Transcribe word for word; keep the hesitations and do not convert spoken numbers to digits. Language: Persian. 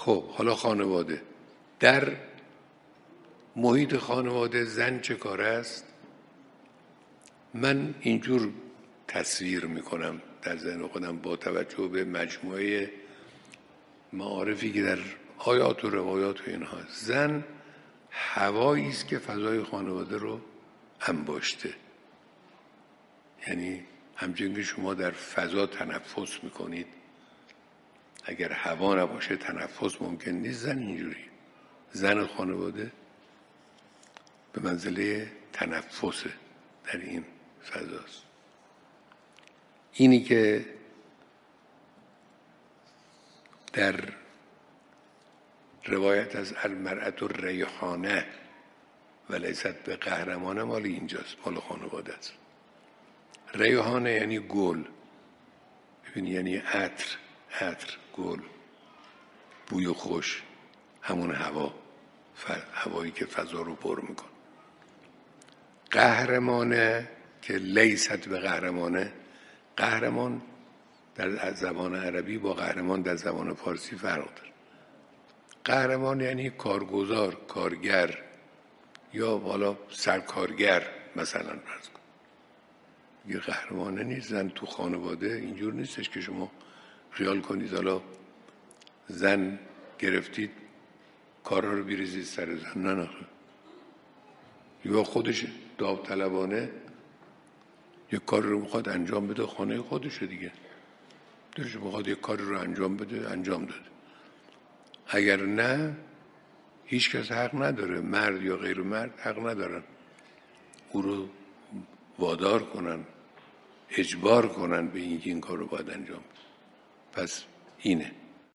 خب حالا خانواده، در محیط خانواده زن چه کار است؟ من اینجور تصویر میکنم در ذهن خودم با توجه به مجموعه معارفی که در آیات و روایات و اینها، زن هوایی است که فضای خانواده رو انباشته. یعنی همچنین که شما در فضا تنفس میکنید، اگر هوا نباشه تنفس ممکن نیست. زن اینجوری، زن خانواده به منزله تنفسه در این فضاست. اینی که در روایت از المرأة الریحانه و لیست به قهرمانه مال اینجاست، مال خانواده است. ریحانه یعنی گل، ببین یعنی عطر، عطر، گل، بوی خوش، همون هوا، هوایی که فضا رو پر میکن. قهرمانه که لیست به قهرمانه، قهرمان در زبان عربی با قهرمان در زبان فارسی فرق داره. قهرمان یعنی کارگزار، کارگر، یا حالا سرکارگر مثلا فرض کن. یه قهرمانه نیست. زن تو خانواده اینجور نیستش که شما خیال کنید حالا زن گرفتید کارا رو بریزید سر زن. نه نه، یا خودش داوطلبانه یه کار رو میخواد انجام بده، خانه خودشه دیگه، دلش میخواد یه کار رو انجام بده، انجام داده. اگر نه هیچ کس حق نداره، مرد یا غیر مرد حق ندارن او رو وادار کنن، اجبار کنن به اینکه این کار رو باید انجام بده. پس اینه.